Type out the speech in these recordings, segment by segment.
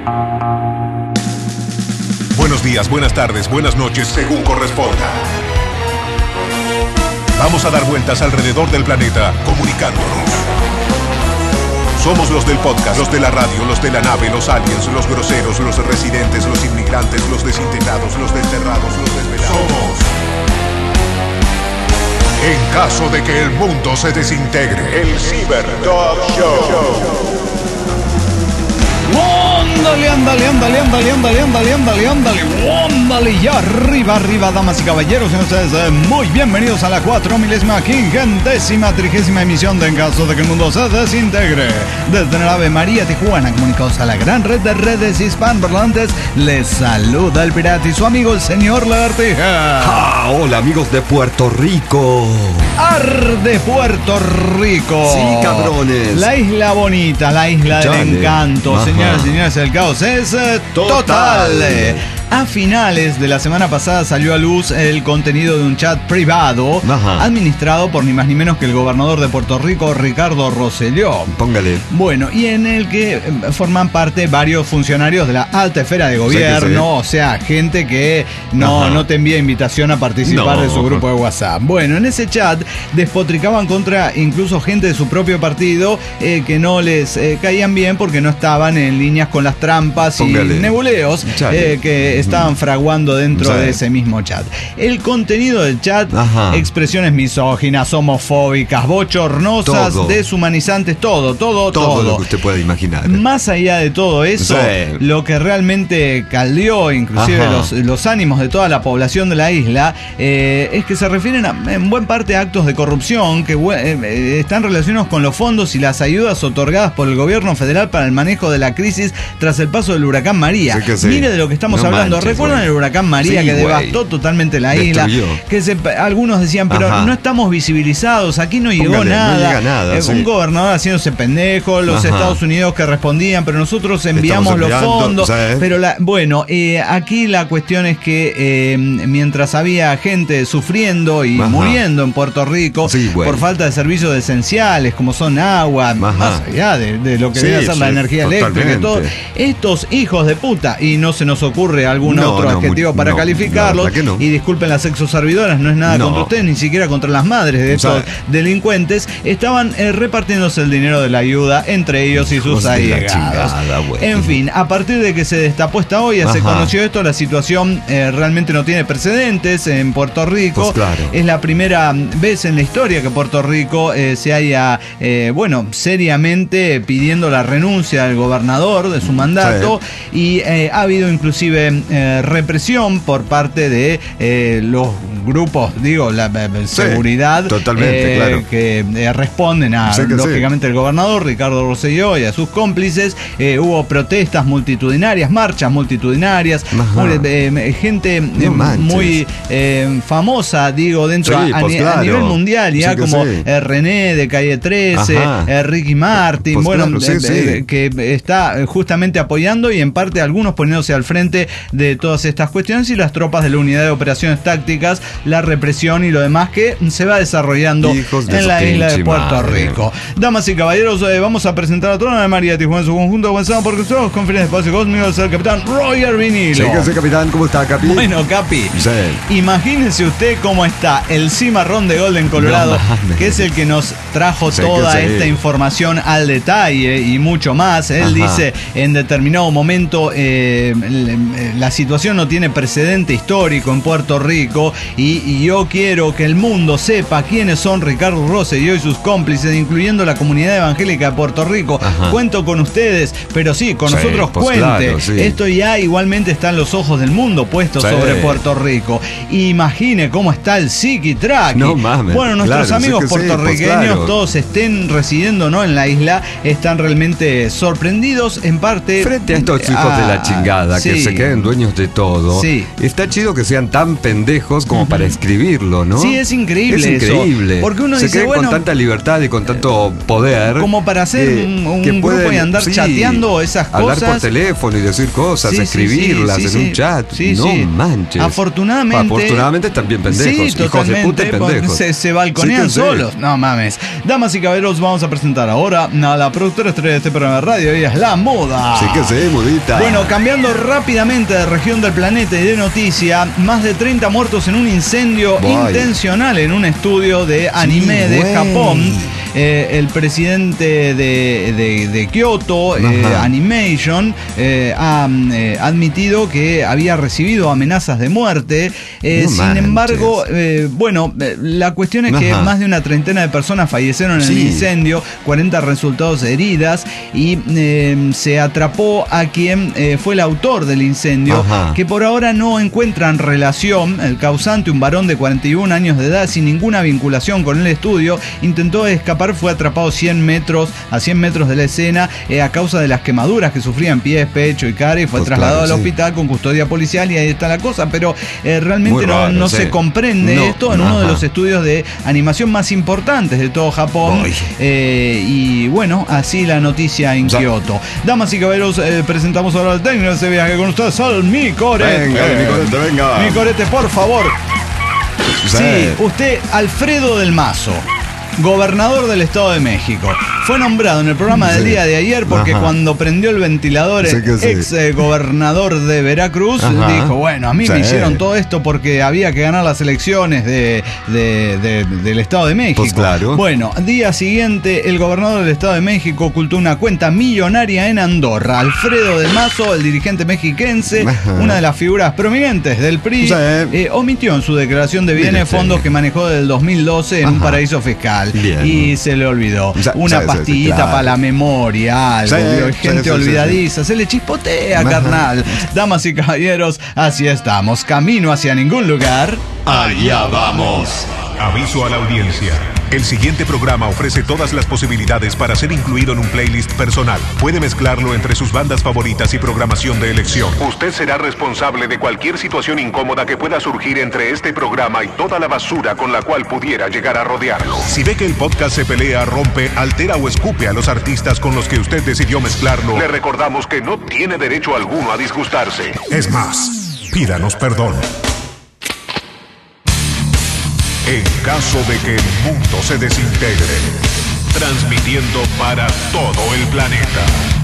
Buenos días, buenas tardes, buenas noches, según corresponda. Vamos a dar vueltas alrededor del planeta, comunicándonos. Somos los del podcast, los de la radio, los de la nave, los aliens, los groseros, los residentes, los inmigrantes, los desintegrados, los desterrados, los desvelados. Somos. En caso de que el mundo se desintegre, el Cyber Dog Show. Ándale, ya arriba, damas y caballeros, sean ustedes muy bienvenidos a la 4.530ª emisión de En caso de que el mundo se desintegre. Desde la Ave María Tijuana, comunicados a la gran red de redes hispanoparlantes, les saluda el pirata y su amigo el señor Lagartija. Hola amigos de Puerto Rico. De Puerto Rico. Sí, cabrones. La isla bonita, la isla del encanto. Señoras y señores, el caos es total. A finales de la semana pasada salió a luz el contenido de un chat privado administrado por ni más ni menos que el gobernador de Puerto Rico, Ricardo Rosselló. Póngale. Bueno, y en el que forman parte varios funcionarios de la alta esfera de gobierno, o sea, gente que no te envía invitación a participar de su grupo de WhatsApp. Bueno, en ese chat despotricaban contra incluso gente de su propio partido que no les caían bien porque no estaban en líneas con las trampas y nebuleos que estaban fraguando dentro de ese mismo chat. El contenido del chat, expresiones misóginas, homofóbicas, bochornosas, deshumanizantes, todo lo que usted pueda imaginar. Más allá de todo eso, lo que realmente caldeó inclusive los ánimos de toda la población de la isla es que se refieren en buena parte a actos de corrupción que están relacionados con los fondos y las ayudas otorgadas por el gobierno federal para el manejo de la crisis tras el paso del huracán María. Mire de lo que estamos hablando. ¿Recuerdan el huracán María que devastó totalmente la isla? Que algunos decían, pero no estamos visibilizados, aquí no llegó nada. No llega nada. Un gobernador haciéndose pendejo, los Estados Unidos que respondían, pero nosotros enviamos los fondos. Pero aquí la cuestión es que mientras había gente sufriendo y muriendo en Puerto Rico por falta de servicios esenciales como son agua, más allá de lo que debe ser la energía eléctrica y todo, estos hijos de puta, y no se nos ocurre algún otro adjetivo para calificarlos, y disculpen las exoservidoras, no es nada contra ustedes, ni siquiera contra las madres de estos delincuentes, estaban repartiéndose el dinero de la ayuda entre ellos y sus allegados. En fin, a partir de que se destapó esta olla, se conoció esto, la situación realmente no tiene precedentes en Puerto Rico. Es la primera vez en la historia que Puerto Rico se haya, seriamente pidiendo la renuncia del gobernador de su mandato, y ha habido inclusive represión por parte de los grupos, la seguridad, que responden a, lógicamente, el gobernador Ricardo Rosselló y a sus cómplices. Hubo protestas multitudinarias, marchas multitudinarias, gente muy famosa, dentro a nivel mundial, como René de Calle 13, Ricky Martin, que está justamente apoyando y en parte algunos poniéndose al frente de todas estas cuestiones, y las tropas de la Unidad de Operaciones Tácticas, la represión y lo demás que se va desarrollando en la isla de Puerto Rico. Damas y caballeros, vamos a presentar a toda la María Tijuana en su conjunto, comenzamos porque estamos con fines de espacio cósmico, es el capitán Roger Vinilo. Sí, capitán, ¿cómo está, Capi? Bueno, Capi, imagínese usted cómo está el cimarrón de Golden Colorado, que es el que nos trajo toda esta información al detalle y mucho más. Él dice en determinado momento la situación no tiene precedente histórico en Puerto Rico, y yo quiero que el mundo sepa quiénes son Ricardo Rosselló y sus cómplices, incluyendo la comunidad evangélica de Puerto Rico. Cuento con ustedes, pero con nosotros cuente. Esto ya igualmente está en los ojos del mundo puestos sobre Puerto Rico. Imagine cómo está el psiquitrack. Bueno, nuestros amigos puertorriqueños, todos estén residiendo en la isla, están realmente sorprendidos en parte frente a estos hijos de la chingada que se queden dueños de todo. Está chido que sean tan pendejos como para escribirlo, ¿no? Sí, es increíble. Porque uno se dice, con tanta libertad y con tanto poder, como para hacer un grupo y andar chateando esas cosas, hablar por teléfono y decir cosas, escribirlas en un chat. Manches. Afortunadamente están bien pendejos, hijos de puta y pendejos. Se balconean solos. No mames. Damas y caballeros, vamos a presentar ahora a la productora estrella de este programa de radio. Ella es la Moda. Modita. Bueno, cambiando rápidamente de región del planeta y de noticia, más de 30 muertos en un incendio intencional en un estudio de anime de Japón. El presidente de Kyoto Animation ha admitido que había recibido amenazas de muerte. Sin embargo, la cuestión es que más de una treintena de personas fallecieron en el incendio, 40 resultados heridas, y se atrapó a quien fue el autor del incendio, que por ahora no encuentran relación. El causante, un varón de 41 años de edad sin ninguna vinculación con el estudio, intentó escapar, fue atrapado a 100 metros de la escena a causa de las quemaduras que sufría en pies, pecho y cara, y fue trasladado al hospital con custodia policial, y ahí está la cosa. Pero realmente no se comprende esto en uno de los estudios de animación más importantes de todo Japón. Y bueno, así la noticia en Kioto. Damas y caballeros, presentamos ahora al técnico de ese viaje con ustedes, al Micorete. Venga. Micorete, por favor. Sí, usted, Alfredo del Mazo, gobernador del Estado de México, fue nombrado en el programa del día de ayer porque cuando prendió el ventilador el ex gobernador de Veracruz dijo, bueno, a mí me hicieron todo esto porque había que ganar las elecciones del Estado de México. Pues claro. Bueno, día siguiente, el gobernador del Estado de México ocultó una cuenta millonaria en Andorra. Alfredo del Mazo, el dirigente mexiquense, una de las figuras prominentes del PRI, omitió en su declaración de bienes fondos que manejó desde el 2012 en un paraíso fiscal. Bien. Y se le olvidó. Una pastillita para la memoria, algo. Gente olvidadiza. Se le chispotea, carnal. Damas y caballeros, así estamos. Camino hacia ningún lugar. Allá vamos. Aviso a la audiencia. El siguiente programa ofrece todas las posibilidades para ser incluido en un playlist personal. Puede mezclarlo entre sus bandas favoritas y programación de elección. Usted será responsable de cualquier situación incómoda que pueda surgir entre este programa y toda la basura con la cual pudiera llegar a rodearlo. Si ve que el podcast se pelea, rompe, altera o escupe a los artistas con los que usted decidió mezclarlo, le recordamos que no tiene derecho alguno a disgustarse. Es más, pídanos perdón. En caso de que el mundo se desintegre, transmitiendo para todo el planeta.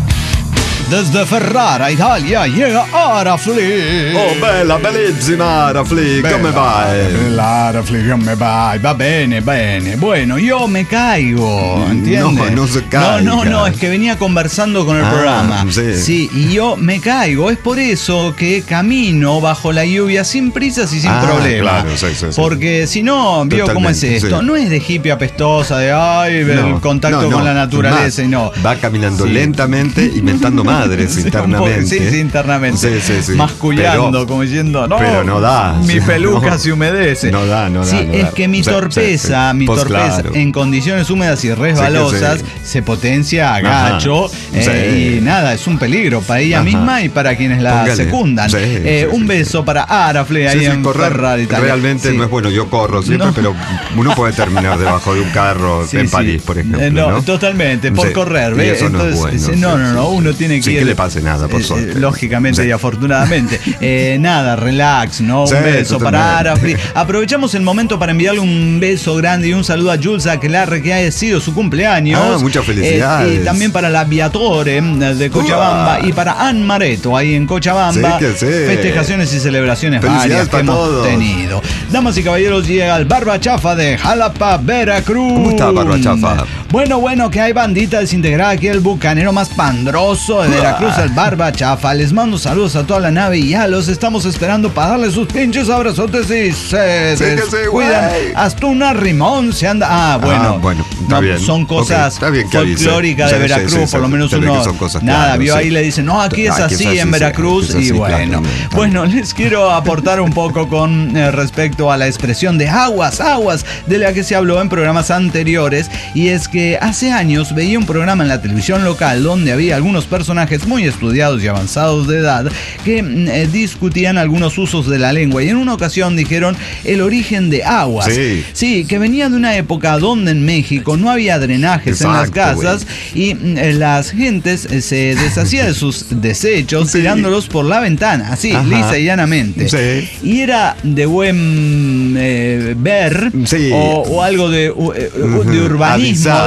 Desde Ferrara, Italia, llega Arafli. Oh, bellissima Arafli, come vai? Arafli, come vai? Va bene. Bueno, yo me caigo, ¿entiendes? No se caiga. No, es que venía conversando con el programa. Sí, y yo me caigo. Es por eso que camino bajo la lluvia sin prisas y sin problema. Claro, sí. Porque si no, vio cómo es esto. No es de hippie apestosa, de el contacto con la naturaleza, Va caminando lentamente, inventando madres internamente. Sí, internamente. Sí. Mascullando, como diciendo, pero no da. Mi peluca se humedece. No da. Sí, es que mi torpeza en condiciones húmedas y resbalosas se potencia a gacho. Y nada, es un peligro para ella misma y para quienes la secundan. Un beso para Arafle ahí en Ferrara, Italia. Realmente no es bueno, yo corro siempre, pero uno puede terminar debajo de un carro en París, por ejemplo. No, totalmente, por correr. ¿Ves? Eso entonces, no, uno tiene que sin que le pase nada, por suerte. Lógicamente y afortunadamente. Nada, relax, ¿no? Un beso para Arafli. Aprovechamos el momento para enviarle un beso grande y un saludo a Jules Aquelarre, que ha sido su cumpleaños. Muchas felicidades. Y también para la Viatore de Cochabamba y para Ann Mareto, ahí en Cochabamba. Festejaciones y celebraciones varias que hemos tenido. Damas y caballeros, llega el Barba Chafa de Jalapa, Veracruz. ¿Cómo está, Barba Chafa? Bueno, que hay bandita desintegrada aquí, el bucanero más pandroso de Veracruz, el Barba Chafa. Les mando saludos a toda la nave y ya los estamos esperando para darle sus pinches abrazotes y se descuidan. Hasta una rimón se anda. Bueno, está bien. Son cosas folclóricas de Veracruz, por lo menos uno. Nada, vio ahí, le dicen, no, aquí es así en Veracruz. Y bueno, les quiero aportar un poco con respecto a la expresión de aguas, de la que se habló en programas anteriores. Y es que hace años veía un programa en la televisión local donde había algunos personajes muy estudiados y avanzados de edad que discutían algunos usos de la lengua, y en una ocasión dijeron el origen de aguas. Sí, que venía de una época donde en México no había drenajes en las casas y las gentes se deshacían de sus desechos tirándolos por la ventana, así, lisa y llanamente. Y era de buen ver o algo de urbanismo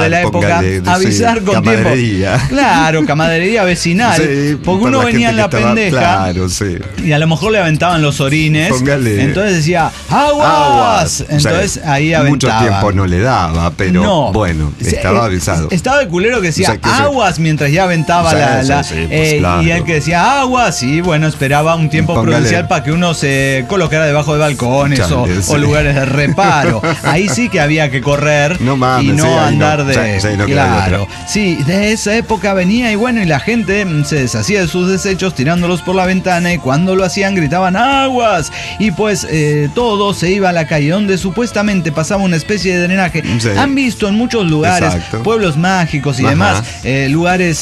de la época, avisar con tiempo. Claro, camaradería vecinal. Sí, porque uno venía en la pendeja. Claro, sí. Y a lo mejor le aventaban los orines. Póngale. Entonces decía, ¡aguas! Entonces ahí aventaba. Mucho tiempo no le daba, pero no, bueno, estaba avisado. Estaba el culero que decía aguas mientras ya aventaba claro. Y el que decía aguas, y bueno, esperaba un tiempo prudencial para que uno se colocara debajo de balcones o lugares de reparo. Ahí sí que había que correr y no andar claro. Sí, de esa época venía y bueno, y la gente se deshacía de sus desechos tirándolos por la ventana, y cuando lo hacían gritaban aguas, y pues todo se iba a la calle donde supuestamente pasaba una especie de drenaje. Sí. Han visto en muchos lugares, pueblos mágicos y demás, lugares,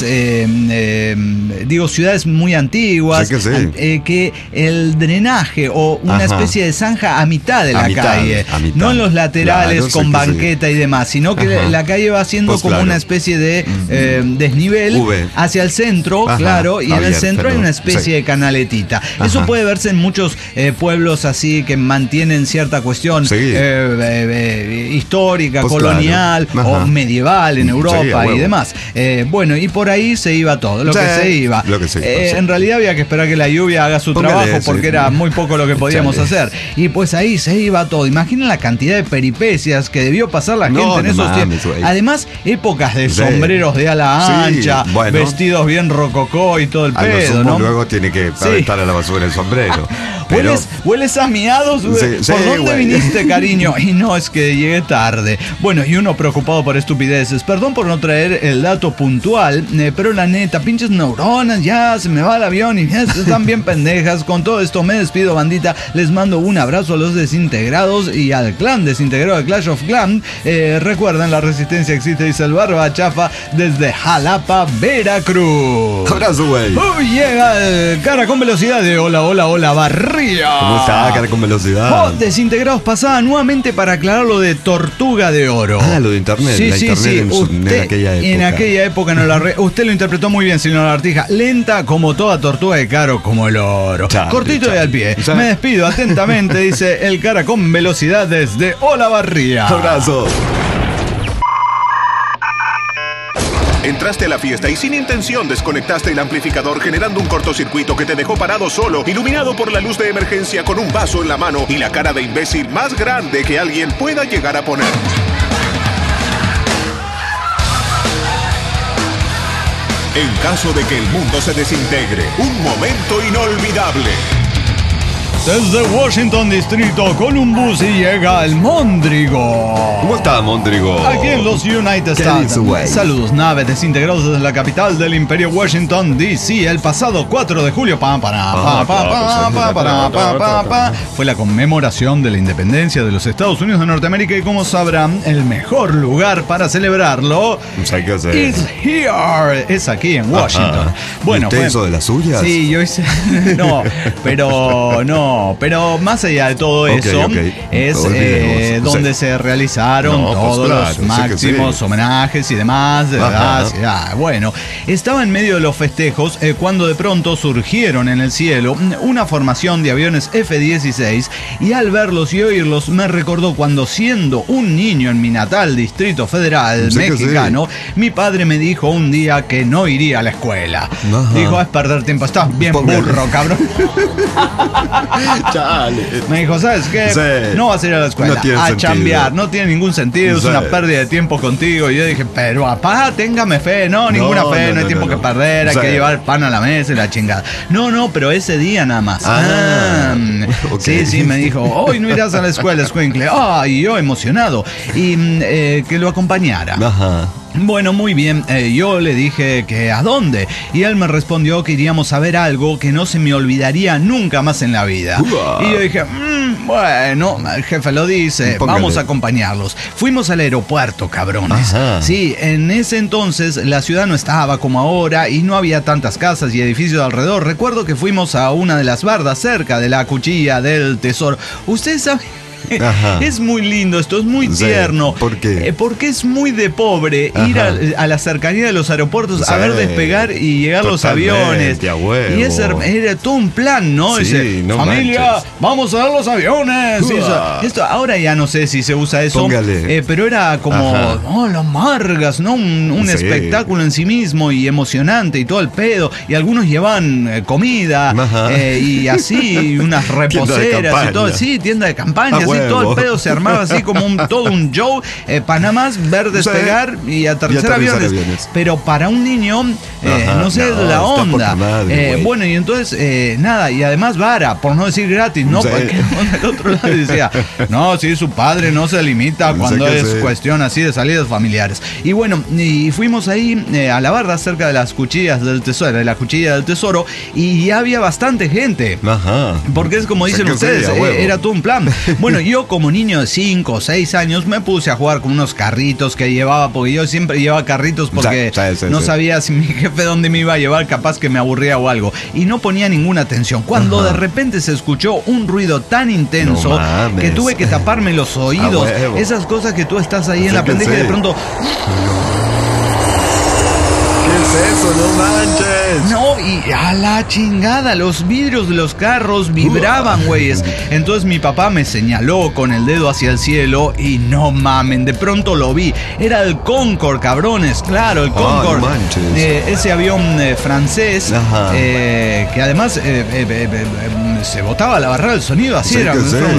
ciudades muy antiguas, que el drenaje o una especie de zanja a mitad de la calle, no en los laterales con banqueta y demás, sino que la calle va haciendo pues como una especie de desnivel hacia el centro, claro, y en el centro hay una especie de canaletita. Eso puede verse en muchos pueblos así que mantienen cierta cuestión histórica, pues colonial o medieval en Europa y demás. Bueno, y por ahí se iba todo, lo que se iba. En realidad había que esperar que la lluvia haga su trabajo porque era muy poco lo que podíamos hacer. Y pues ahí se iba todo. Imaginen la cantidad de peripecias que debió pasar la gente en esos tiempos. Además, épocas de sombreros de ala ancha, vestidos bien rococó y todo el pedo, ¿no? Luego tiene que aventar a la basura el sombrero. Pero... ¿Hueles a miados? ¿Por dónde viniste, cariño? Y no, es que llegué tarde. Bueno, y uno preocupado por estupideces. Perdón por no traer el dato puntual, pero la neta, pinches neuronas, ya se me va el avión y ya están bien pendejas. Con todo esto me despido, bandita. Les mando un abrazo a los desintegrados y al clan desintegrado de Clash of Clans. Recuerden, la resistencia existe, dice el Barba Chafa desde Jalapa, Veracruz. Abrazo, güey. Llega el cara con velocidad de hola, Barría. ¿Cómo está, cara con velocidad? Desintegrados pasaba nuevamente para aclarar lo de Tortuga de Oro. Lo de internet. Sí. En aquella época no la usted lo interpretó muy bien, señor Artija. Lenta como toda tortuga y caro como el oro. Cortito y al pie. Me despido atentamente, dice el cara con velocidad desde Olavarría. Abrazo. Entraste a la fiesta y sin intención desconectaste el amplificador, generando un cortocircuito que te dejó parado solo, iluminado por la luz de emergencia, con un vaso en la mano y la cara de imbécil más grande que alguien pueda llegar a poner. En caso de que el mundo se desintegre, un momento inolvidable. Desde Washington, Distrito Columbus, y llega el Móndrigo. ¿Cómo está, Móndrigo? Aquí en los United States. Saludos, naves desintegrados desde la capital del Imperio, Washington, D.C. El pasado 4 de julio fue la conmemoración de la independencia de los Estados Unidos de Norteamérica, y como sabrán, el mejor lugar para celebrarlo is here. Es aquí en Washington. Bueno, ¿usted hizo de las suyas? Sí, yo hice. Pero más allá de todo eso, es donde se realizaron todos los máximos homenajes y demás, de verdad. Bueno, estaba en medio de los festejos cuando de pronto surgieron en el cielo una formación de aviones F-16, y al verlos y oírlos me recordó cuando, siendo un niño en mi natal Distrito Federal mexicano, mi padre me dijo un día que no iría a la escuela. Dijo, es perder tiempo, estás bien burro, cabrón. Me dijo, ¿sabes qué? No vas a ir a la escuela a chambear, no tiene ningún sentido, es una pérdida de tiempo contigo. Y yo dije, pero papá, téngame fe. No, ninguna fe, no hay tiempo que perder, hay que llevar pan a la mesa y la chingada. No, pero ese día nada más. Sí, me dijo, hoy no irás a la escuela, escuincle. Y yo emocionado, y que lo acompañara. Bueno, muy bien, yo le dije que ¿a dónde? Y él me respondió que iríamos a ver algo que no se me olvidaría nunca más en la vida. Y yo dije, bueno, el jefe lo dice, vamos a acompañarlos. Fuimos al aeropuerto, cabrones. Sí, en ese entonces la ciudad no estaba como ahora y no había tantas casas y edificios alrededor. Recuerdo que fuimos a una de las bardas cerca de la Cuchilla del Tesoro. ¿Ustedes saben? Es muy lindo esto, es muy tierno. ¿Por qué? Porque es muy de pobre ir a la cercanía de los aeropuertos a ver despegar y llegar los aviones. Y era todo un plan, ¿no? Familia, vamos a ver los aviones. Esto, ahora ya no sé si se usa eso. Pero era como las margas, ¿no? Un espectáculo en sí mismo y emocionante y todo el pedo. Y algunos llevan comida y así, unas reposeras y todo. Sí, tienda de campaña, así, todo el pedo se armaba así como todo un show. Panamá, ver despegar y aterrizar aviones. Pero para un niño, no sé, la onda. Bueno, y entonces, nada, y además vara, por no decir gratis, ¿no? Porque del otro lado decía, no, sí, su padre no se limita cuando es cuestión así de salidas familiares. Y bueno, y fuimos ahí a la barra cerca de las cuchillas del tesoro, de la cuchilla del tesoro, y ya había bastante gente. Porque es como dicen ustedes, era todo un plan. Bueno, yo como niño de 5 o 6 años me puse a jugar con unos carritos que llevaba, porque yo siempre llevaba carritos porque no sabía si mi jefe dónde me iba a llevar, capaz que me aburría o algo. Y no ponía ninguna atención. Cuando de repente se escuchó un ruido tan intenso que tuve que taparme los oídos. Esas cosas que tú estás ahí en la pendeja y de pronto... Eso, no manches. No, y a la chingada, los vidrios de los carros vibraban, güeyes. Entonces mi papá me señaló con el dedo hacia el cielo y no mamen, de pronto lo vi. Era el Concorde, cabrones, claro, el Concorde. No manches. Ese avión francés, que además se botaba la barrera del sonido, así era.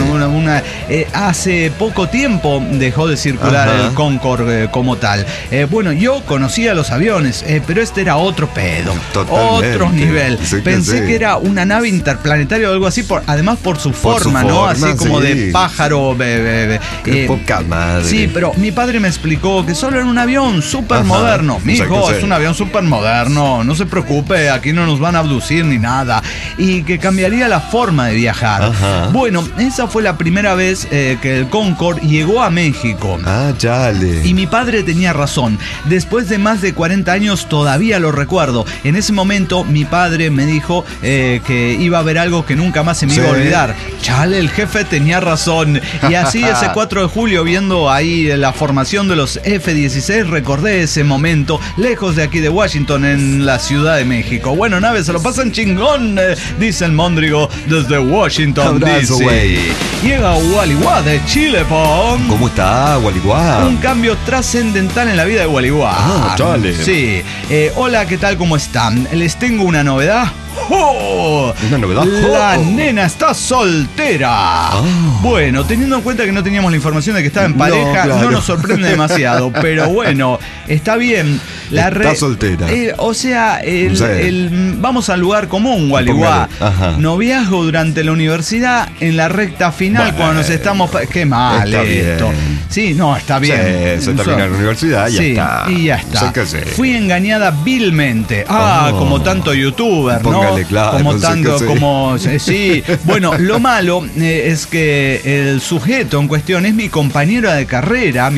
Hace poco tiempo dejó de circular el Concorde como tal. Bueno, yo conocía los aviones, pero este era otro pedo. Totalmente. Otro nivel. Pensé que era una nave interplanetaria o algo así, además por su forma, ¿no? Así como de pájaro. Qué poca madre. Sí, pero mi padre me explicó que solo era un avión súper moderno. Mijo, es un avión súper moderno. No se preocupe, aquí no nos van a abducir ni nada. Y que cambiaría la forma de viajar. Bueno, esa fue la primera vez que el Concorde llegó a México. Chale. Y mi padre tenía razón. Después de más de 40 años todavía lo recuerdo. En ese momento mi padre me dijo que iba a haber algo que nunca más se me iba a olvidar. Chale, el jefe tenía razón. Y así ese 4 de julio, viendo ahí la formación de los F-16, recordé ese momento lejos de aquí de Washington, en la Ciudad de México. Bueno, naves, se lo pasan chingón, dice el Móndrigo desde Washington, D.C. Llega Gualeguá de Chile, Pong. ¿Cómo está, Gualeguá? Un cambio trascendental en la vida de Gualeguá. Chale. Sí. Hola, ¿qué tal? ¿Cómo están? Les tengo una novedad. ¿Una novedad? La nena está soltera. Bueno, teniendo en cuenta que no teníamos la información de que estaba en pareja, no nos sorprende demasiado. Pero bueno, está bien. Está soltera. O sea, vamos al lugar común, Gualeguá. Noviazgo durante la universidad, en la recta final, cuando nos estamos... Qué mal está esto. Bien. Sí, no, está bien. Se termina la universidad, ya está. Y ya está. Fui engañada vilmente. Como tanto youtuber, ¿no? Claro, como tanto, como... Sí. Bueno, lo malo es que el sujeto en cuestión es mi compañero de carrera,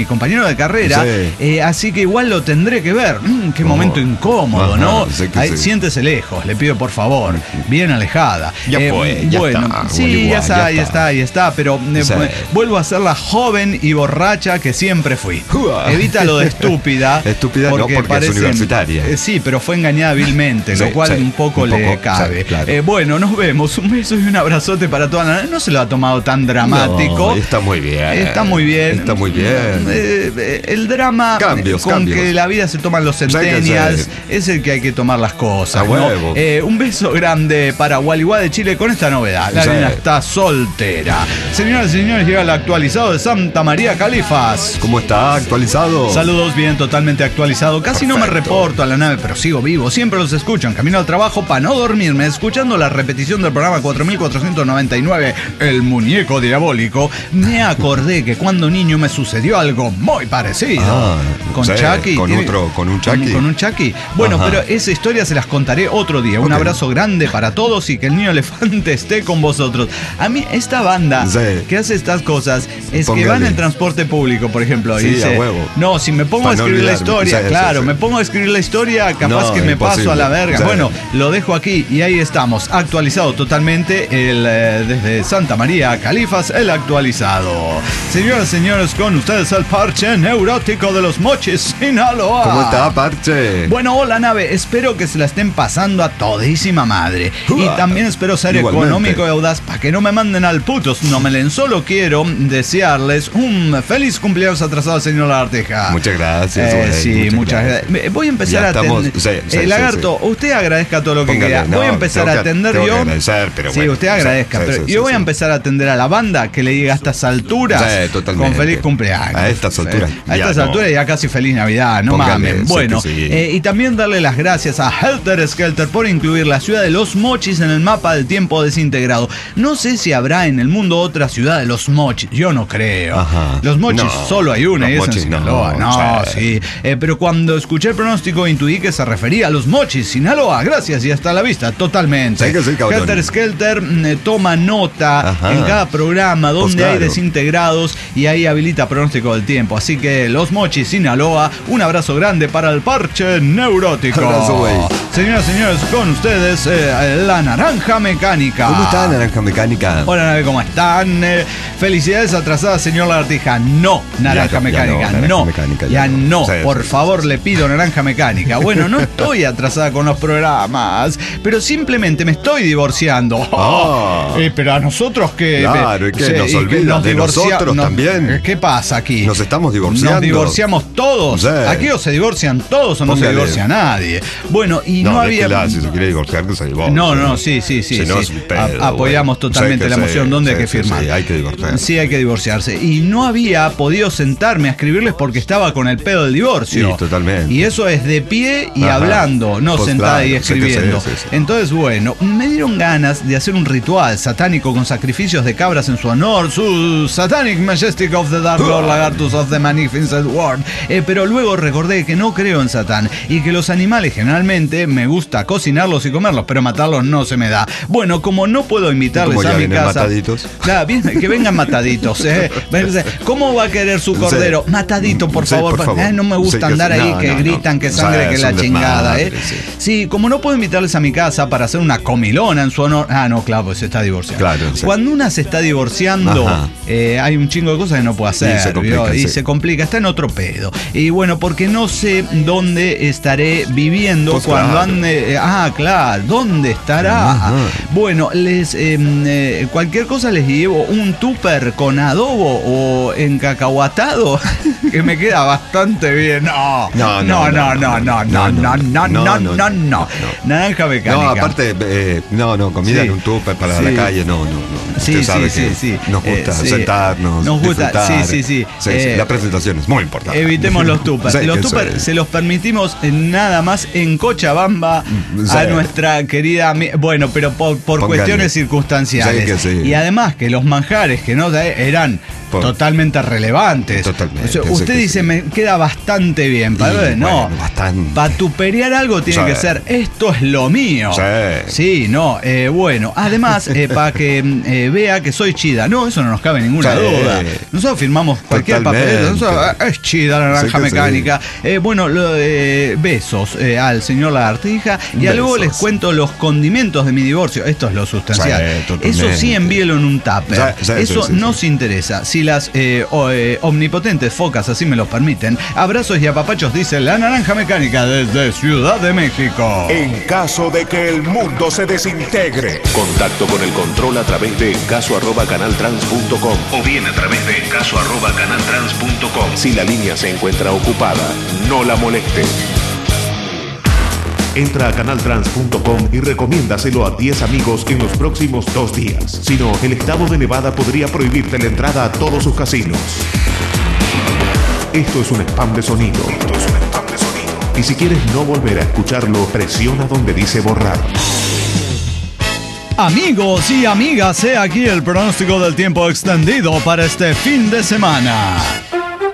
así que igual lo tendré que ver. Qué momento incómodo, ¿no? Siéntese lejos, le pido por favor, bien alejada. Ya bueno, está, sí, ya está, pero vuelvo a ser la joven y borracha que siempre fui. Evita lo de estúpida. Estúpida porque es universitaria. Sí, pero fue engañada vilmente, lo cual un poco le cabe. Claro. Bueno, nos vemos. Un beso y un abrazote para toda la... No se lo ha tomado tan dramático. Está muy bien. El drama cambios. Que la vida se toman los centennials es el que hay que tomar las cosas, ¿no? Un beso grande para Gualeguá de Chile con esta novedad. La nena está soltera. Señoras y señores, llega el actualizado de Santa María Califas. ¿Cómo está actualizado? Saludos, bien, totalmente actualizado. Casi no me reporto a la nave, pero sigo vivo. Siempre los escucho en camino al trabajo para no dormirme, escuchando la repetición del programa 4499, El Muñeco Diabólico. Me acordé que cuando niño me sucedió algo muy parecido. Con Chucky. Con un chaki. Con un chaki. Bueno, pero esa historia se las contaré otro día. Un abrazo grande para todos y que el niño elefante esté con vosotros. A mí, esta banda que hace estas cosas es que va en el transporte público, por ejemplo, y dice, a huevo. No, si me pongo a escribir la historia, me pongo a escribir la historia, capaz que me paso a la verga. Bueno, lo dejo aquí y ahí estamos, actualizado totalmente desde Santa María, Califas, el actualizado. Señoras y señores, con ustedes el parche neurótico de los Mochis, Sinaloa. ¿Cómo está, parche? Bueno, hola, nave, espero que se la estén pasando a todísima madre. Y también espero ser económico y audaz para que no me manden al putos. No me leen, solo quiero desearles un feliz cumpleaños atrasado al señor Lagartija. Muchas gracias. Sí, muchas gracias. Voy a empezar a atender. Lagarto, usted agradezca todo lo que quiera. Voy a empezar a atender yo. Sí, usted agradezca. Pero yo voy a empezar a atender a la banda que le diga a estas alturas con feliz cumpleaños. A estas alturas. A estas alturas ya casi feliz Navidad, no mames. Bueno, y también darle las gracias a Helter Skelter por incluir la ciudad de Los Mochis en el mapa del tiempo desintegrado. No sé si habrá en el mundo otra ciudad de Los Mochis. Yo no creo. Los Mochis solo hay una y es en Sinaloa. Sí. Pero cuando escuché el pronóstico intuí que se refería a Los Mochis, Sinaloa. Gracias y hasta la vista. Totalmente. Helter Skelter toma nota en cada programa donde hay desintegrados y ahí habilita pronóstico del tiempo. Así que Los Mochis, Sinaloa, un abrazo grande para el parche neurótico. Señoras y señores, con ustedes la Naranja Mecánica. ¿Cómo está, Naranja Mecánica? Hola, nave, ¿cómo están? Felicidades atrasadas, señor Lagartija. No, Naranja Mecánica, no. Por favor, le pido, Naranja Mecánica. Bueno, no estoy atrasada con los programas, pero simplemente me estoy divorciando. Pero a nosotros que... Claro, y que nos olvidan de nosotros también. ¿Qué pasa aquí? Nos estamos divorciando. Nos divorciamos todos. Aquí o se divorcian todos o no se divorcia nadie. Bueno, y no había... Si se quiere divorciar, que se divorcie. No, sí. Si no es un pedo, apoyamos totalmente la moción. ¿Dónde hay que firmar? Sí, hay que divorciarse. Sí, hay que divorciarse. Y no había podido sentarme a escribirles porque estaba con el pedo del divorcio. Sí, totalmente. Y eso es de pie y hablando, no sentada y escribiendo. Entonces, bueno, me dieron ganas de hacer un ritual satánico con sacrificios de cabras en su honor, su Satanic Majestic of the Dark Lord Lagartus of the Magnificent World. Pero luego recordé que no creo en Satán y que los animales generalmente me gusta cocinarlos y comerlos, pero matarlos no se me da. Bueno, como no puedo invitarles a mi casa... mataditos? Claro, bien, que vengan mataditos. ¿Cómo va a querer su cordero? Matadito, por favor. Por favor. No me gusta andar ahí que gritan, que sangre, que la chingada. Sí, como no puedo invitarles a mi casa para hacer una comilona en su honor... no, claro, pues se está divorciando. Claro, cuando una se está divorciando, hay un chingo de cosas que no puede hacer. Se complica, está en otro pedo. Y bueno, porque no sé dónde estaré viviendo pues cuando ande... claro, ¿dónde estará? Bueno, cualquier cosa les llevo un tupper con adobo o encacahuatado que me queda bastante bien. No. Naranja Mecánica. No, aparte, comida en un tupper para la calle, no. Sí. Nos gusta sentarnos, disfrutar. Sí. La presentación es muy importante. Evitemos los tuppers. Los tuppers se los permitimos nada más en Cochabamba a nuestra querida... Bueno, pero por cuestiones circunstanciales. Y además que los manjares que no eran totalmente relevantes. Usted dice, me queda bastante bien. Para tuperear algo tiene que ser, esto es lo mío. Bueno, además, para que vea que soy chida. No, eso no nos cabe ninguna duda. Nosotros firmamos cualquier papel. Es chida la Naranja Mecánica. Besos al señor Lagartija. Y luego les cuento los condimentos de mi divorcio. Esto es lo sustancial. Eso sí, envíelo en un tupper. Eso nos interesa. Si las omnipotentes focas así me lo permiten. Abrazos y apapachos, dice la Naranja Mecánica desde Ciudad de México. En caso de que el mundo se desintegre, contacto con el control a través de encaso@canaltrans.com o bien a través de encaso@canaltrans.com. Si la línea se encuentra ocupada, no la moleste. Entra a canaltrans.com y recomiéndaselo a 10 amigos en los próximos 2 días. Si no, el estado de Nevada podría prohibirte la entrada a todos sus casinos. Esto es un spam de sonido. Y si quieres no volver a escucharlo, presiona donde dice borrar. Amigos y amigas, he aquí el pronóstico del tiempo extendido para este fin de semana.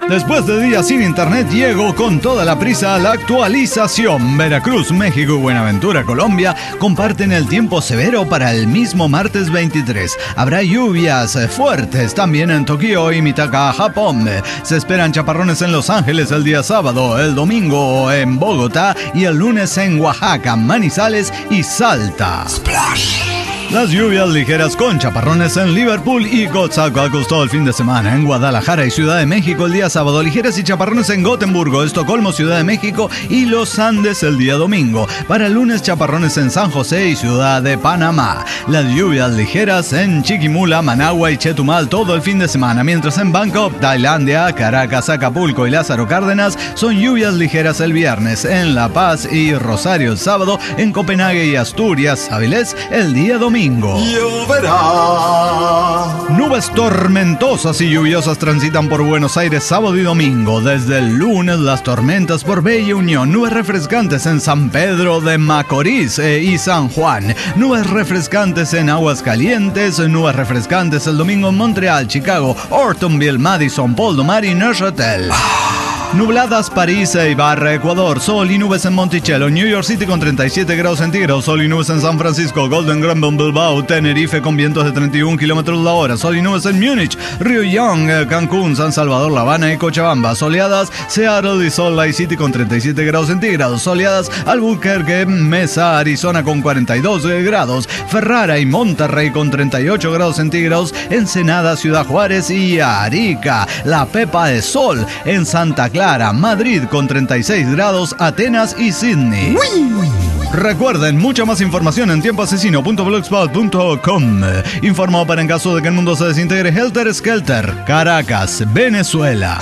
Después de días sin internet, llegó con toda la prisa a la actualización. Veracruz, México y Buenaventura, Colombia, comparten el tiempo severo para el mismo martes 23. Habrá lluvias fuertes también en Tokio y Mitaka, Japón. Se esperan chaparrones en Los Ángeles el día sábado, el domingo en Bogotá y el lunes en Oaxaca, Manizales y Salta. Splash. Las lluvias ligeras con chaparrones en Liverpool y Coatzacoalcos todo el fin de semana. En Guadalajara y Ciudad de México el día sábado, ligeras y chaparrones en Gotemburgo, Estocolmo, Ciudad de México y Los Andes el día domingo. Para el lunes, chaparrones en San José y Ciudad de Panamá. Las lluvias ligeras en Chiquimula, Managua y Chetumal todo el fin de semana. Mientras en Bangkok, Tailandia, Caracas, Acapulco y Lázaro Cárdenas son lluvias ligeras el viernes. En La Paz y Rosario el sábado. En Copenhague y Asturias, Avilés el día domingo. Lloverá. Nubes tormentosas y lluviosas transitan por Buenos Aires sábado y domingo. Desde el lunes las tormentas por Bella Unión. Nubes refrescantes en San Pedro de Macorís y San Juan. Nubes refrescantes en Aguascalientes. Nubes refrescantes el domingo en Montreal, Chicago, Ortonville, Madison, Poldomar y Neuchâtel. Nubladas París e Ibarra, Ecuador. Sol y nubes en Monticello, New York City con 37 grados centígrados. Sol y nubes en San Francisco, Golden Granville, Bilbao, Tenerife con vientos de 31 kilómetros la hora. Sol y nubes en Múnich, Río Young, Cancún, San Salvador, La Habana y Cochabamba. Soleadas Seattle y Salt Lake City con 37 grados centígrados. Soleadas Albuquerque, Mesa, Arizona con 42 grados. Ferrara y Monterrey con 38 grados centígrados. Ensenada, Ciudad Juárez y Arica. La Pepa de Sol en Santa Clara, Madrid con 36 grados, Atenas y Sydney. Recuerden, mucha más información en tiempoasesino.blogspot.com. Informó para en caso de que el mundo se desintegre. Helter Skelter, Caracas, Venezuela.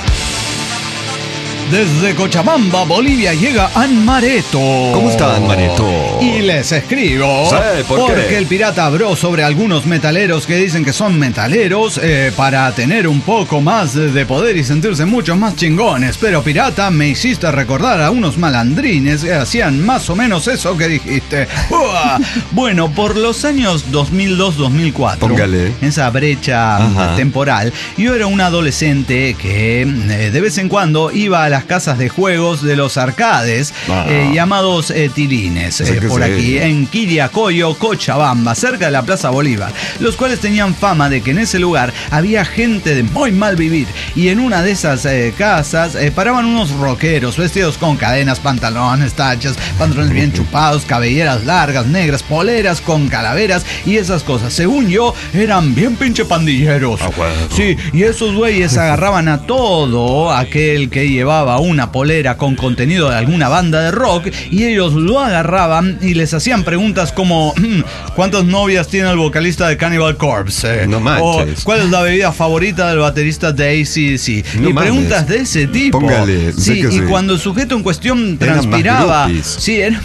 Desde Cochabamba, Bolivia, llega Anmareto. ¿Cómo está Anmareto? Y les escribo porque el pirata habló sobre algunos metaleros que dicen que son metaleros para tener un poco más de poder y sentirse mucho más chingones. Pero pirata, me hiciste recordar a unos malandrines que hacían más o menos eso que dijiste. Bueno, por los años 2002-2004, póngale esa brecha temporal, yo era un adolescente que de vez en cuando iba a las casas de juegos de los arcades llamados tilines, por aquí en Quiriacoyo, Cochabamba, cerca de la Plaza Bolívar, los cuales tenían fama de que en ese lugar había gente de muy mal vivir, y en una de esas casas paraban unos rockeros vestidos con cadenas, pantalones, tachas, pantalones bien chupados, cabelleras largas, negras, poleras con calaveras y esas cosas. Según yo, eran bien pinche pandilleros. Sí, y esos güeyes agarraban a todo aquel que llevaba una polera con contenido de alguna banda de rock y ellos lo agarraban y les hacían preguntas como ¿cuántas novias tiene el vocalista de Cannibal Corpse? No manches. O ¿cuál es la bebida favorita del baterista de AC/DC? No, y preguntas de ese tipo. Póngale, sí, y cuando el sujeto en cuestión transpiraba, sí, era...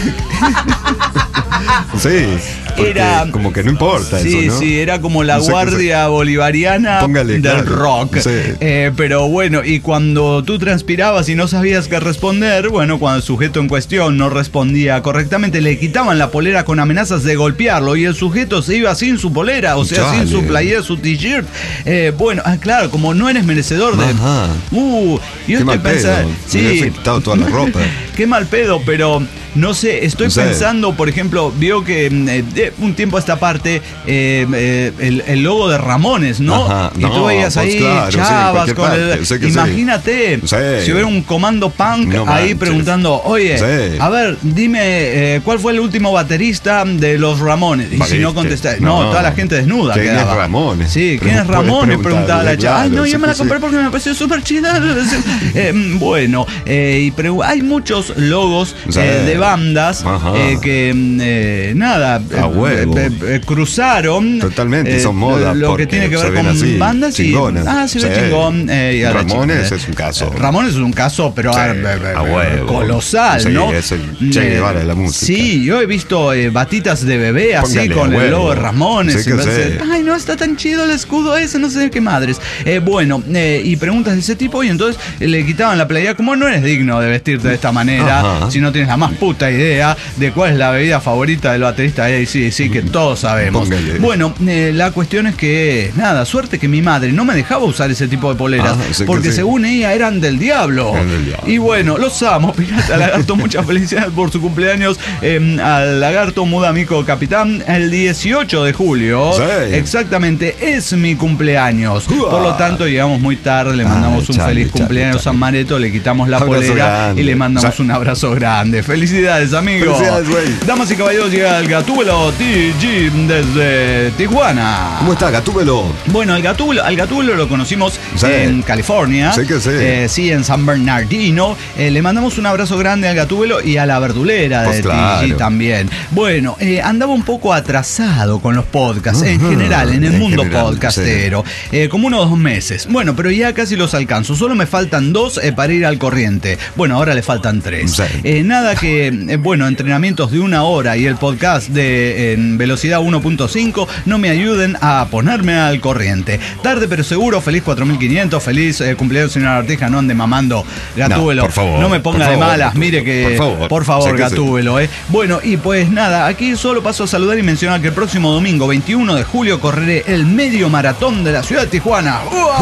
sí, era como que no importa eso, ¿no? Sí, era como la guardia bolivariana del rock. Sí. Pero bueno, y cuando tú transpirabas y no sabías qué responder, bueno, cuando el sujeto en cuestión no respondía correctamente, le quitaban la polera con amenazas de golpearlo y el sujeto se iba sin su polera, o sea, sin su playera, su t-shirt. Bueno, claro, como no eres merecedor de... yo estoy pensando... Sí, me he quitado toda la ropa. Qué mal pedo, pero... No sé, estoy pensando, por ejemplo, vio que de un tiempo a esta parte el logo de Ramones, ¿no? Y tú veías ahí chavas con el... Imagínate, si hubiera un comando punk ahí preguntando, oye, a ver, dime, ¿cuál fue el último baterista de los Ramones? Y si no contestaste, toda la gente desnuda ¿Quién es Ramones? Sí, ¿quién es Ramones? Preguntaba la chava. Ay, no, yo me la compré porque me pareció súper chida. Bueno, y hay muchos logos de bandas que cruzaron totalmente, son moda lo que tiene que ver con así, bandas chingonas. Se ve chingón. Ramones es un caso. Ramones es un caso, pero colosal, ¿no? Es el Che Guevara de la música. Sí, yo he visto batitas de bebé así con el logo de Ramones. Ay, no está tan chido el escudo ese, no sé qué madres. Bueno, y preguntas de ese tipo, y entonces le quitaban la playera, como no eres digno de vestirte de esta manera si no tienes la más puta idea de cuál es la bebida favorita del baterista de AC/DC. sí, que todos sabemos. Póngale. Bueno, la cuestión es que, nada, suerte que mi madre no me dejaba usar ese tipo de poleras, porque según ella eran del diablo. Y bueno, los amo, Pirata Lagarto, muchas felicidades por su cumpleaños al Lagarto Mudamico Capitán, el 18 de julio. Exactamente, es mi cumpleaños. Por lo tanto, llegamos muy tarde, le mandamos un feliz cumpleaños a San Mareto, le quitamos la polera y le mandamos un abrazo grande. Felicidades, amigo. Felicidades, güey. Damas y caballeros, llega el Gatúbelo TG desde Tijuana. ¿Cómo está, Gatúbelo? Bueno, al Gatúbelo lo conocimos en California. Sí, en San Bernardino. Le mandamos un abrazo grande al Gatúbelo y a la verdulera de TG también. Bueno, andaba un poco atrasado con los podcasts, en general, en el mundo podcastero. Como unos 2 meses. Bueno, pero ya casi los alcanzo. Solo me faltan 2 para ir al corriente. Bueno, ahora le faltan 3. Nada que, entrenamientos de 1 hora y el podcast en velocidad 1.5 no me ayuden a ponerme al corriente. Tarde pero seguro, feliz 4500, feliz cumpleaños, señora Arteja, no ande mamando, Gatúbelo. No, por favor, no me ponga de malas, mire que... Por favor, Gatúbelo. Bueno, y pues nada, aquí solo paso a saludar y mencionar que el próximo domingo, 21 de julio, correré el medio maratón de la ciudad de Tijuana.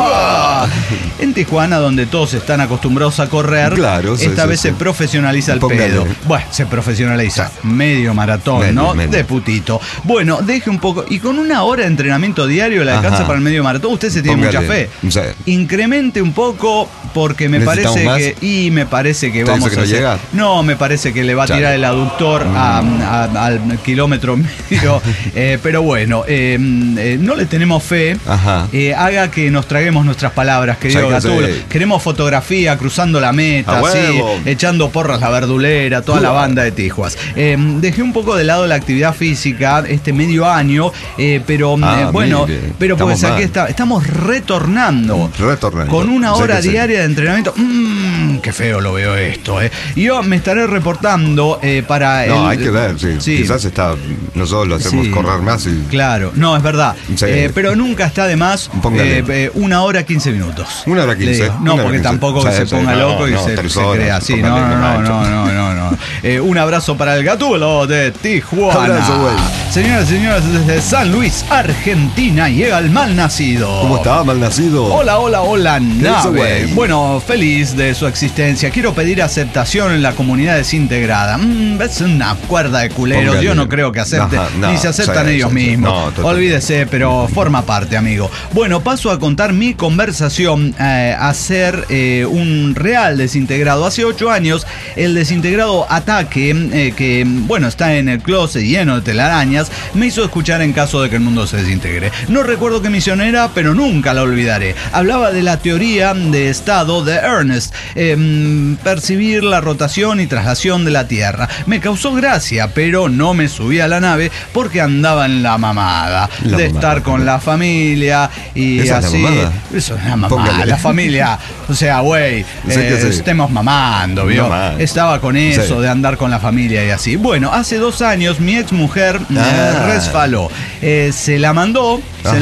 En Tijuana, donde todos están acostumbrados a correr, esta vez se profesionaliza el pedo. Bueno, se profesionaliza. Medio maratón, ¿no? De putito. Bueno, deje un poco. Y con 1 hora de entrenamiento diario le alcanza para el medio maratón. Usted se tiene mucha fe. Incremente un poco, porque me parece que... Y me parece que vamos a hacer... No, me parece que le va a tirar el aductor al kilómetro medio. Pero bueno, no le tenemos fe. Haga que nos traguemos nuestras palabras, querido Gatúbelo. Queremos fotografía cruzando la meta, echando porras la verdulera, toda la banda de Tijuas. Dejé un poco de lado la actividad física este medio año, pero pero pues aquí estamos retornando con 1 hora diaria de entrenamiento. Qué feo lo veo esto. Yo me estaré reportando para hay que ver, quizás nosotros lo hacemos correr más y... Claro, no, es verdad. Pero nunca está de más 1 hora 15 minutos. 1 hora 15. No, porque tampoco que se ponga loco y se crea así. No. Un abrazo para el Gatúbelo de Tijuana. Señoras y señores, desde San Luis, Argentina, llega el Malnacido. ¿Cómo está, Malnacido? Hola, nave. Bueno, feliz de su existencia. Quiero pedir aceptación en la comunidad desintegrada. Es una cuerda de culeros. Yo no creo que acepte. Ni se aceptan ellos mismos. Olvídese, pero forma parte, amigo. Bueno, paso a contar mi conversación a ser un real desintegrado. Hace 8 años, el desintegrado Ataque, que está en el closet lleno de telarañas, me hizo escuchar En caso de que el mundo se desintegre. No recuerdo qué misión era, pero nunca la olvidaré. Hablaba de la teoría de estado de Ernest, percibir la rotación y traslación de la Tierra. Me causó gracia, pero no me subí a la nave porque andaba en la mamada de estar con la familia y ¿Esa así. Eso es la mamada. La familia, o sea, estemos mamando, ¿vio? Estaba con eso de andar con la familia y así. Bueno, hace 2 años mi ex mujer resbaló. Se la mandó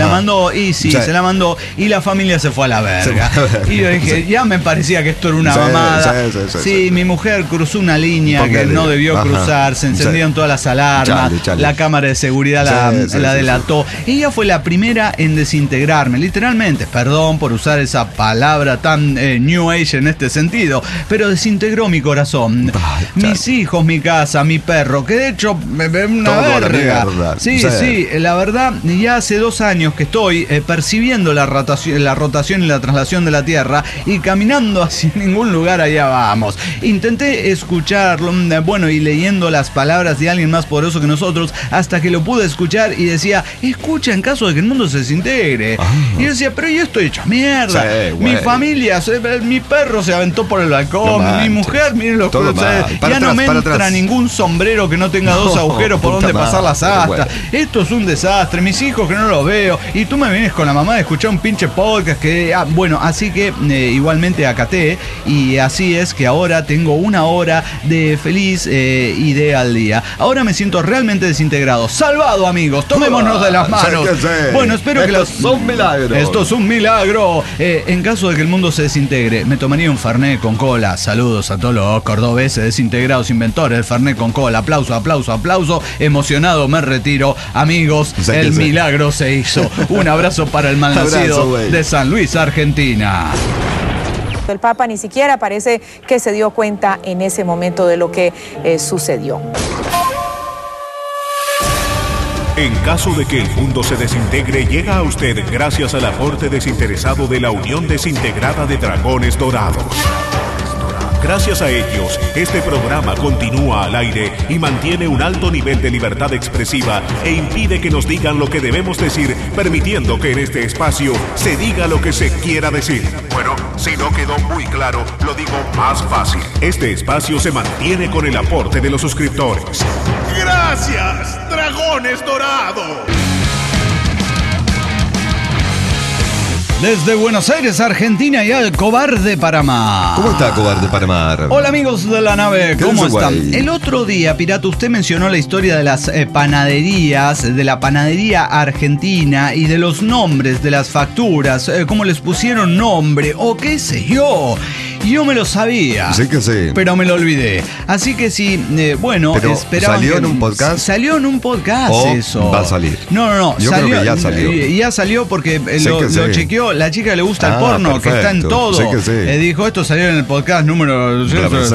y la familia se fue a la verga. Y yo dije, ya me parecía que esto era una mamada. Mi mujer cruzó una línea que no debió cruzar, se encendieron todas las alarmas, la cámara de seguridad la delató. Ella fue la primera en desintegrarme, literalmente. Perdón por usar esa palabra tan New Age en este sentido, pero desintegró mi corazón. Mis hijos, mi casa, mi perro, que de hecho una verga. La verdad, ya hace 2 años que estoy percibiendo la rotación y la traslación de la Tierra y caminando hacia ningún lugar, allá vamos. Intenté escucharlo, y leyendo las palabras de alguien más poderoso que nosotros, hasta que lo pude escuchar y decía, escucha en caso de que el mundo se desintegre. Y yo decía, pero yo estoy hecho mierda. Mi familia, mi perro se aventó por el balcón, mi mujer, miren los ya no me entra ningún sombrero que no tenga 2 agujeros por donde pasar las astas. Esto es un desastre, mis hijos que no los veo, y tú me vienes con la mamá de escuchar un pinche podcast que... así que igualmente acaté, y así es que ahora tengo 1 hora de feliz idea al día. Ahora me siento realmente desintegrado. Salvado, amigos, tomémonos de las manos. Bueno, espero que esto es un milagro. En caso de que el mundo se desintegre, me tomaría un Fernet con cola. Saludos a todos los cordobeses desintegrados inventores del Fernet con cola. Aplauso. Emocionado, me retiro. Amigos, el milagro se hizo. Un abrazo para el malnacido de San Luis, Argentina. El Papa ni siquiera parece que se dio cuenta en ese momento de lo que sucedió. En caso de que el mundo se desintegre, llega a usted gracias al aporte desinteresado de la Unión Desintegrada de Dragones Dorados. Gracias a ellos, este programa continúa al aire y mantiene un alto nivel de libertad expresiva e impide que nos digan lo que debemos decir, permitiendo que en este espacio se diga lo que se quiera decir. Bueno, si no quedó muy claro, lo digo más fácil. Este espacio se mantiene con el aporte de los suscriptores. ¡Gracias, Dragones Dorados! Desde Buenos Aires, Argentina, y al Cobarde Paramar. ¿Cómo está, Cobarde Paramar? Hola, amigos de la nave, ¿cómo están? El otro día, Pirata, usted mencionó la historia de las panaderías, de la panadería argentina y de los nombres de las facturas, cómo les pusieron nombre o qué sé yo. Yo me lo sabía. Sí que sí. Pero me lo olvidé. Así que sí, bueno, pero esperaba. ¿Salió en un podcast? Salió en un podcast eso. ¿Va a salir? No. Yo creo que ya salió. Ya salió porque lo chequeó. La chica le gusta el porno, perfecto. Que está en todo. Sí que sí. Dijo, esto salió en el podcast número.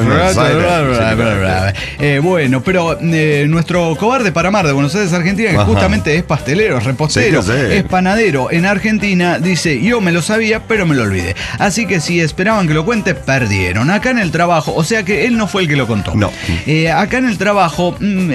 Bueno, pero nuestro Cobarde Paramar de Buenos Aires, Argentina, que justamente es pastelero, repostero, es panadero en Argentina, dice, yo me lo sabía, pero me lo olvidé. Así que si esperaban que lo cuente, perdieron. Acá en el trabajo, o sea que él no fue el que lo contó. No. Acá en el trabajo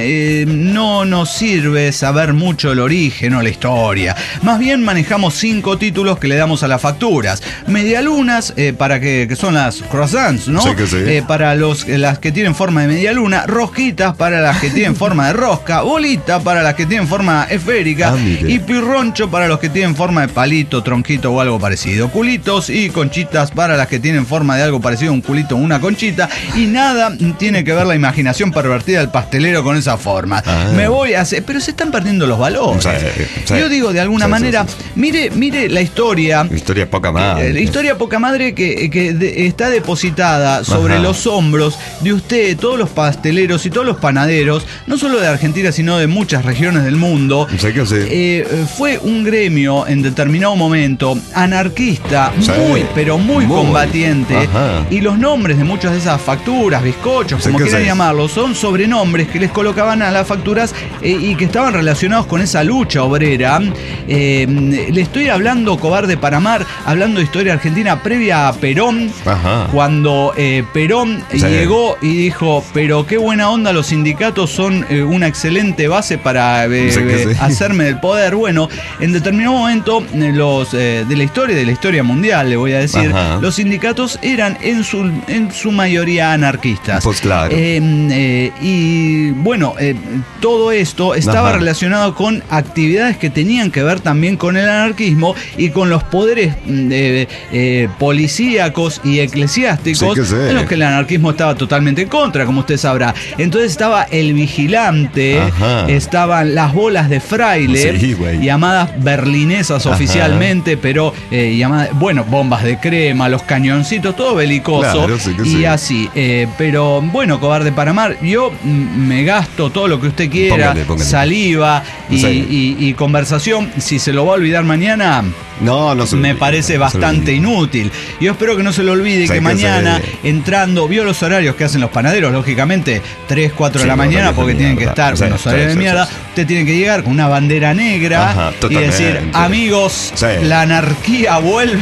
no nos sirve saber mucho el origen o la historia. Más bien manejamos 5 títulos que le damos a las facturas. Medialunas, para que son las croissants, ¿no? Sí que sí. Para las que tienen forma de medialuna, rosquitas para las que tienen forma de rosca, bolita para las que tienen forma esférica y pirroncho para los que tienen forma de palito, tronquito o algo parecido. Culitos y conchitas para las que tienen forma de algo parecido a un culito o una conchita, y nada tiene que ver la imaginación pervertida del pastelero con esa forma. Me voy a hacer, pero se están perdiendo los valores. Sí. Yo digo, de alguna manera, mire la historia. Historia poca madre. La historia poca madre que está depositada sobre los hombros de usted, todos los pasteleros y todos los panaderos, no solo de Argentina, sino de muchas regiones del mundo. Fue un gremio en determinado momento anarquista, pero muy combatiente. Y los nombres de muchas de esas facturas, bizcochos, como quieran llamarlos, son sobrenombres que les colocaban a las facturas y que estaban relacionados con esa lucha obrera. Le estoy hablando, Cobarde Paramar, hablando de historia argentina previa a Perón, cuando Perón llegó y dijo, pero qué buena onda, los sindicatos son una excelente base para hacerme del poder. Bueno, en determinado momento de la historia mundial, le voy a decir, los sindicatos eran en su mayoría anarquistas. Pues claro. Y bueno, todo esto estaba relacionado con actividades que tenían que ver también con el anarquismo y con los poderes policíacos y eclesiásticos en los que el anarquismo estaba totalmente en contra, como usted sabrá. Entonces estaba el vigilante, estaban las bolas de fraile, llamadas berlinesas oficialmente, pero llamadas, bombas de crema, los cañoncitos, todo belicoso. Claro, y así, pero bueno, Cobarde Paramar, yo me gasto todo lo que usted quiera, póngale. Saliva y conversación. Si se lo va a olvidar mañana, me parece bastante inútil. Yo espero que no se lo olvide, que mañana entrando, vio los horarios que hacen los panaderos, lógicamente 3, 4 de la mañana, porque tienen que estar con los horarios de mierda. Usted tiene que llegar con una bandera negra y decir, amigos, la anarquía vuelve.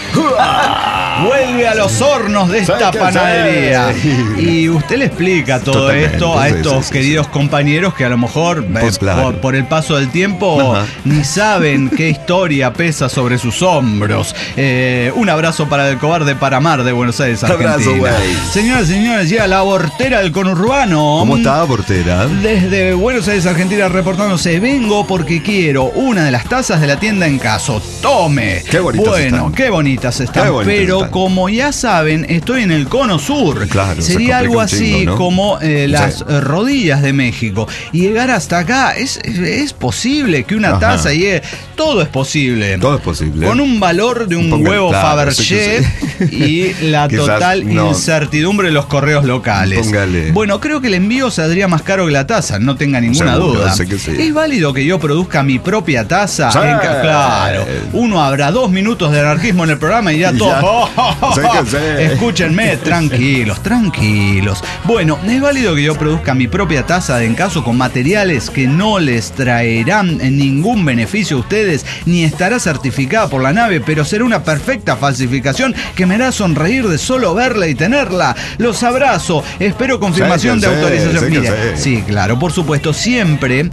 Vuelve a los hornos de esta panadería. Y usted le explica todo esto a estos queridos compañeros que a lo mejor por el paso del tiempo ni saben qué historia pesa sobre sus hombros. Un abrazo para el Cobarde Paramar de Buenos Aires, Argentina. Señoras y señores, llega la Abortera del conurbano. ¿Cómo está, Abortera? Desde Buenos Aires, Argentina, reportándose. Vengo porque quiero una de las tazas de la tienda en caso. Tome. Qué bonito. Bueno, qué bonito. bonitas están, pero como ya saben, estoy en el cono sur. Claro, sería algo así, ¿no? Como las rodillas de México. Y llegar hasta acá, es posible que una taza llegue. Todo es posible. Todo es posible. Con un valor de un huevo Fabergé y la total incertidumbre de los correos locales. Póngale. Bueno, creo que el envío saldría más caro que la taza, no tenga ninguna duda. ¿Es válido que yo produzca mi propia taza? Claro. Uno habrá 2 minutos de anarquismo en el programa y ya todo. Escúchenme, tranquilos. Bueno, ¿es válido que yo produzca mi propia taza de encaso con materiales que no les traerán ningún beneficio a ustedes, ni estará certificada por la nave, pero será una perfecta falsificación que me hará sonreír de solo verla y tenerla? Los abrazo, espero confirmación de autorización. Mire, sí, claro, por supuesto, siempre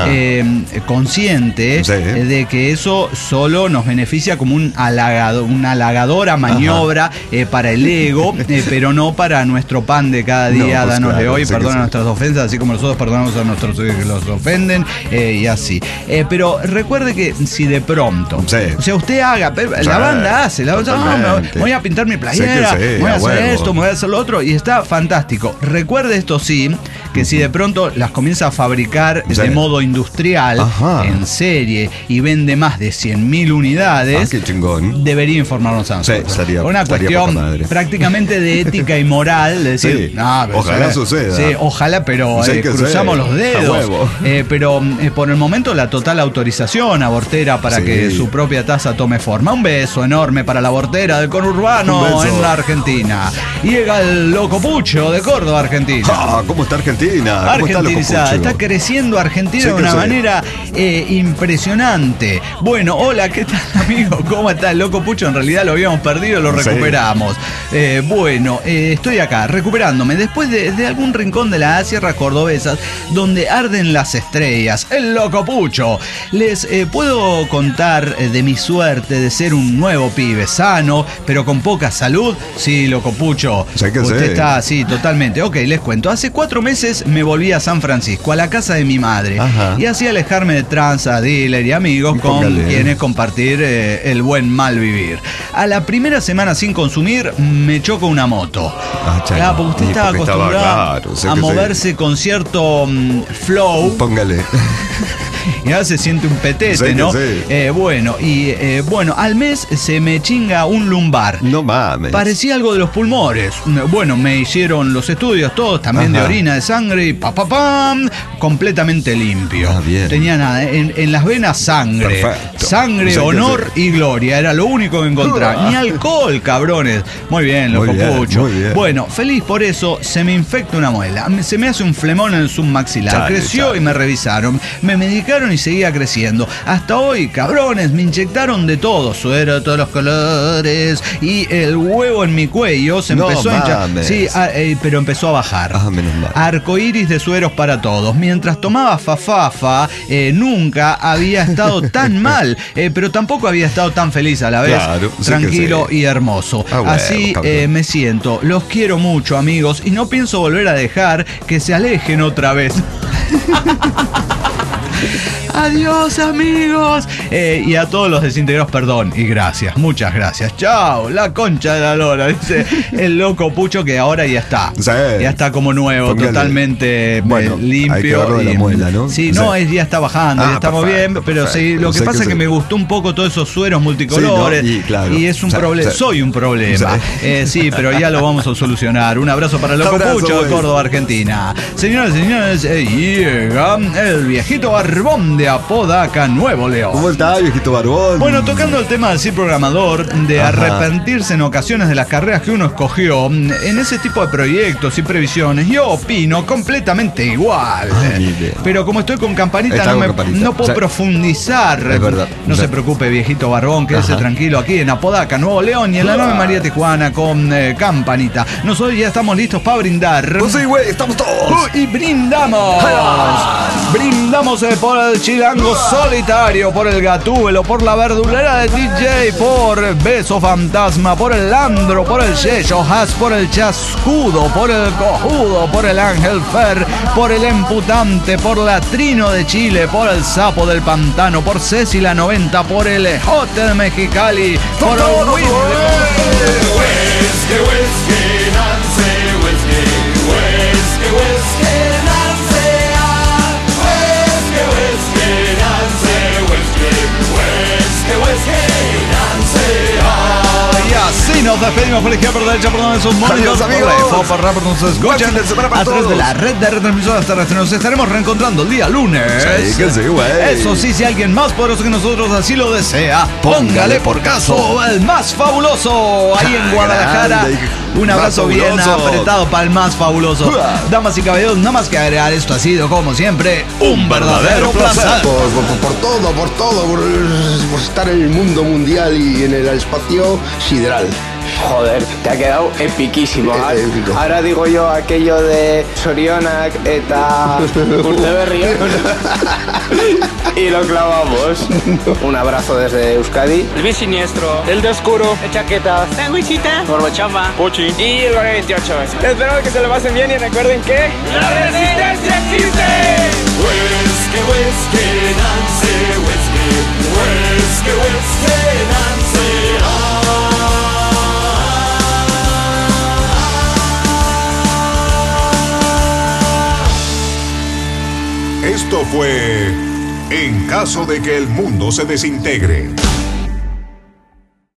consciente de que eso solo nos beneficia como una halagadora maniobra para el ego, pero no para nuestro pan de cada día. Danos de hoy, perdona nuestras ofensas, así como nosotros perdonamos a nuestros que los ofenden, y así. Pero recuerde que si de pronto, o sea, usted haga, la banda hace, me voy a pintar mi playera, voy a hacer esto, me voy a hacer lo otro, y está fantástico. Recuerde esto sí, que si de pronto las comienza a fabricar de modo industrial, en serie, y vende más de 100.000 unidades, qué chingón, debería informarnos a nosotros. Una cuestión prácticamente de ética y moral, de decir, ojalá suceda. Sí, ojalá, pero cruzamos los dedos. Pero por el momento la total autorización abortera para que su propia taza tome forma. Un beso enorme para la abortera del conurbano en la Argentina. Llega el Loco Pucho de Córdoba, Argentina. ¿Cómo está Argentina? Argentinizada. Está creciendo Argentina de una manera impresionante. Bueno, hola, ¿qué tal, amigo? ¿Cómo está el Loco Pucho? En realidad lo habíamos perdido, lo recuperamos. Bueno, estoy acá recuperándome después de algún rincón de las sierras cordobesas donde arden las estrellas. El Loco Pucho. Les puedo contar de mi suerte de ser un nuevo pibe sano, pero con poca salud. Sí, Loco Pucho. Usted está así, totalmente. Ok, les cuento. Hace 4 meses me volví a San Francisco, a la casa de mi madre. Y así alejarme de tranza, dealer y amigos con quienes compartir el buen mal vivir. A la primera semana sin consumir, me choca una moto. Porque usted estaba acostumbrado a moverse con cierto flow. Y ahora se siente un petete, ¿no? Bueno, al mes se me chinga un lumbar. No mames. Parecía algo de los pulmones. Bueno, me hicieron los estudios todos, también de orina, de sangre, y completamente limpio. Bien. Tenía nada, en las venas sangre. Perfecto. Sangre, honor y gloria, era lo único que encontraba. Ni alcohol, cabrones. Muy bien, Loco Pucho. Bueno, feliz por eso, se me infecta una muela. Se me hace un flemón en el submaxilar. Creció y me revisaron. Me medicaron y seguía creciendo. Hasta hoy, cabrones, me inyectaron de todo. Suero de todos los colores. Y el huevo en mi cuello se empezó a hinchar. Sí, pero empezó a bajar. Menos mal. Arcoíris de sueros para todos. Mientras tomaba fafafa, nunca había estado tan mal, pero tampoco había estado tan feliz a la vez. Tranquilo y hermoso. Así me siento. Los quiero mucho, amigos, y no pienso volver a dejar que se alejen otra vez. Adiós, amigos. Y a todos los desintegrados, perdón y gracias, muchas gracias. Chao, la concha de la lora, dice el Loco Pucho, que ahora ya está. Ya está como nuevo, totalmente limpio. Hay que verlo de la muela, ¿no? Sí, no, ya está bajando, ya estamos bien, pero sí, lo que pasa es que me gustó un poco todos esos sueros multicolores. Y es un problema, soy un problema. Sí, pero ya lo vamos a solucionar. Un abrazo para el Loco Pucho de Córdoba, Argentina. Señoras y señores, llega el viejito barbón de Apodaca, Nuevo León. ¿Cómo está, viejito barbón? Bueno, tocando el tema del sí programador, de arrepentirse en ocasiones de las carreras que uno escogió, en ese tipo de proyectos y previsiones, yo opino completamente igual. Pero como estoy con Campanita, no puedo profundizar. Es verdad. No se preocupe, viejito barbón, quédese tranquilo aquí en Apodaca, Nuevo León, y en la 9 María Tijuana con Campanita. Nosotros ya estamos listos para brindar. Pues sí, güey, estamos todos. Y brindamos. Vamos por el Chilango Solitario, por el Gatúbelo, por la Verdulera de DJ, por Beso Fantasma, por el Landro, por el Yeyo Has, por el Chascudo, por el Cojudo, por el Ángel Fer, por el Emputante, por la Trino de Chile, por el Sapo del Pantano, por Ceci la 90, por el Ejote de Mexicali, por el Whisky, así nos despedimos por izquierda, por derecha, por donde sus móviles, amigos. Nos escuchan a través de la red de retransmisoras terrestres. Nos estaremos reencontrando el día lunes. Sí, que sí, güey. Eso sí, si alguien más poderoso que nosotros así lo desea, póngale por caso el más fabuloso ahí en Guadalajara. Un abrazo bien apretado para el más fabuloso. Damas y caballeros, nada más que agregar, esto ha sido como siempre un verdadero placer. Por todo, por estar en el mundo mundial y en el espacio sideral. Joder, te ha quedado epiquísimo. Épico. Ahora digo yo aquello de Sorionak eta Urteberri y lo clavamos. Un abrazo desde Euskadi. El bisiniestro, el de oscuro, el chaqueta, sandwichita, Gorbochamba, Pochi y el 28. Espero que se lo pasen bien y recuerden que ¡la resistencia existe! Esto fue En caso de que el mundo se desintegre.